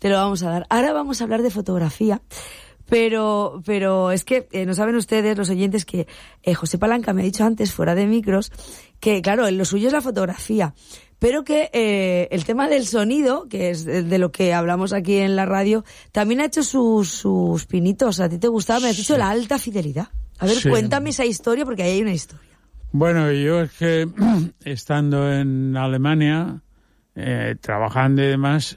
te lo vamos a dar. Ahora vamos a hablar de fotografía. Pero es que no saben ustedes, los oyentes, que José Palanca me ha dicho antes, fuera de micros, que claro, lo suyo es la fotografía, pero que el tema del sonido, que es de lo que hablamos aquí en la radio, también ha hecho sus pinitos. ¿A ti te gustaba? Me has dicho la alta fidelidad. A ver, cuéntame esa historia, porque ahí hay una historia. Bueno, yo es que estando en Alemania, trabajando y demás,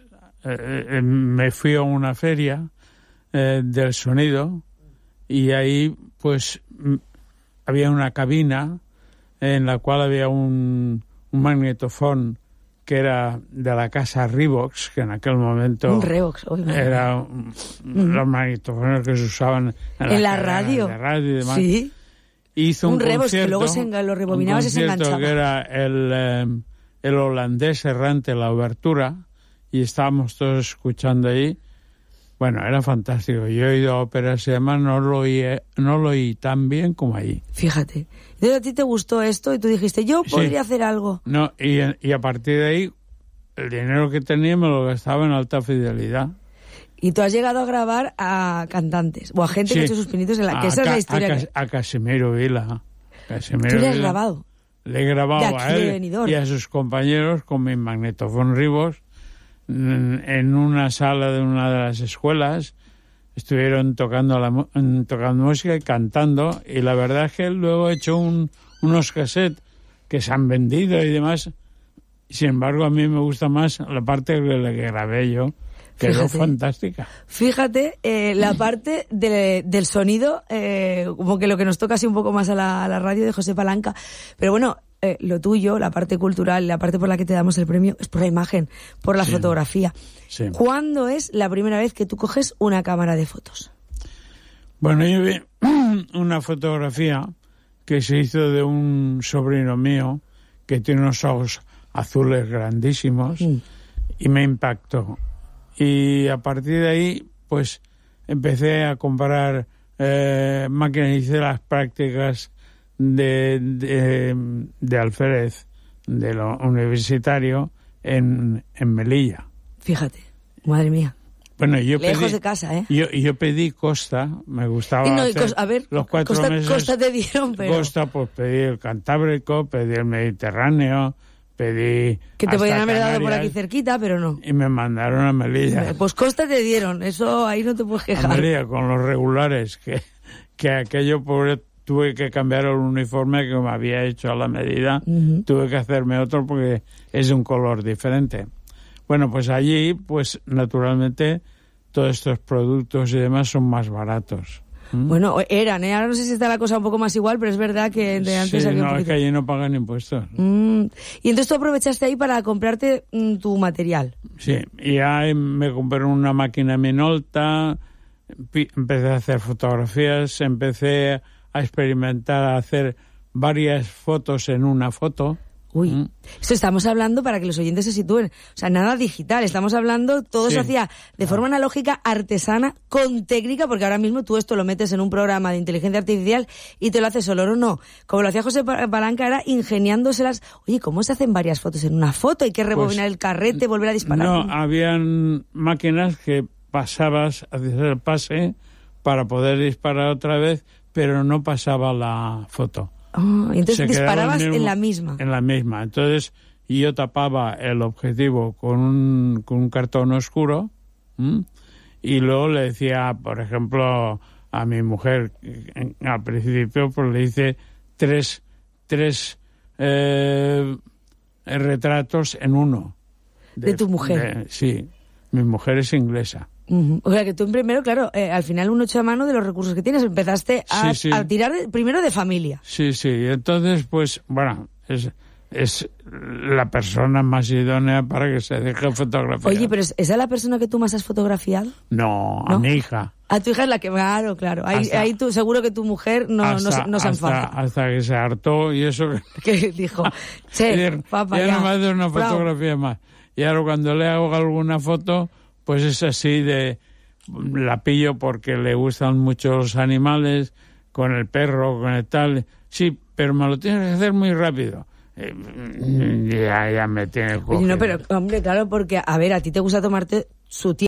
me fui a una feria del sonido, y ahí pues había una cabina en la cual había un magnetofón que era de la casa Revox, que en aquel momento un Revox, era los magnetofones que se usaban en la radio. De radio y demás. Sí. Hizo un Revox concierto, que luego lo rebobinabas y se enganchaba. Que era el holandés errante, la obertura, y estábamos todos escuchando ahí. Bueno, era fantástico. Yo he ido a óperas y demás, no lo oí tan bien como ahí. Fíjate. Entonces a ti te gustó esto y tú dijiste, yo podría hacer algo. No, y a partir de ahí, el dinero que tenía me lo gastaba en alta fidelidad. Y tú has llegado a grabar a cantantes o a gente que ha hecho sus pinitos en la... que esa es la historia. A Casimiro Vila. ¿Tú le has grabado? Le he grabado a él y a sus compañeros con mi magnetofón Revox en una sala de una de las escuelas. Estuvieron tocando música y cantando, y la verdad es que luego he hecho unos cassettes que se han vendido y demás. Sin embargo, a mí me gusta más la parte que le grabé yo, que es fantástica. Fíjate, la parte del sonido, como que lo que nos toca así un poco más a la radio de José Palanca. Pero bueno, lo tuyo, la parte cultural, la parte por la que te damos el premio, es por la imagen, por la fotografía. Sí. ¿Cuándo es la primera vez que tú coges una cámara de fotos? Bueno, yo vi una fotografía que se hizo de un sobrino mío que tiene unos ojos azules grandísimos y me impactó. Y a partir de ahí, pues, empecé a comprar máquinas, hice las prácticas de alférez de lo universitario en Melilla. Fíjate, madre mía. Bueno, lejos de casa, ¿eh? Yo pedí Costa, me gustaba hacer los 4 meses. Costa te dieron, pero... Costa, pues pedí el Cantábrico, pedí el Mediterráneo, pedí... Que te podían haber Canarias, dado por aquí cerquita, pero no. Y me mandaron a Melilla. Pues Costa te dieron, eso ahí no te puedes quejar. A Melilla, con los regulares, que aquello pobre... Tuve que cambiar el uniforme que me había hecho a la medida. Tuve que hacerme otro porque es de un color diferente. Bueno, pues allí, pues naturalmente, todos estos productos y demás son más baratos. Bueno, eran, ahora no sé si está la cosa un poco más igual, pero es verdad que de antes sí, había un poquito. Es que allí no pagan impuestos. Y entonces tú aprovechaste ahí para comprarte tu material. Sí, y ahí me compré una máquina Minolta, empecé a hacer fotografías, empecé a experimentar, a hacer varias fotos en una foto. Uy, esto estamos hablando para que los oyentes se sitúen. O sea, nada digital, estamos hablando, todo se hacía de forma analógica, artesana, con técnica, porque ahora mismo tú esto lo metes en un programa de inteligencia artificial y te lo hace solo, no. Como lo hacía José Palanca era ingeniándoselas. Oye, ¿cómo se hacen varias fotos en una foto? Hay que rebobinar el carrete, volver a disparar. No, habían máquinas que pasabas, hacías el pase para poder disparar otra vez, pero no pasaba la foto. Entonces disparabas en la misma. En la misma. Entonces yo tapaba el objetivo con un cartón oscuro y luego le decía, por ejemplo, a mi mujer, al principio, pues le hice tres retratos en uno. ¿De tu mujer? Sí, mi mujer es inglesa. O sea, que tú primero, claro, al final uno echa mano de los recursos que tienes. Empezaste a tirar primero de familia. Sí. Entonces, pues, bueno, es la persona más idónea para que se deje fotografiar. Oye, pero ¿esa es la persona que tú más has fotografiado? No, a mi hija. A tu hija es la que... Claro. Ahí tú, seguro que tu mujer no se enfada. Hasta que se hartó y eso... Que dijo, papá, ya no me hace una fotografía más. Y ahora cuando le hago alguna foto... Pues es así la pillo porque le gustan mucho los animales, con el perro, con el tal. Sí, pero me lo tienes que hacer muy rápido. Ya me tiene cogido. No, pero hombre, claro, porque, a ver, a ti te gusta tomarte su tiempo.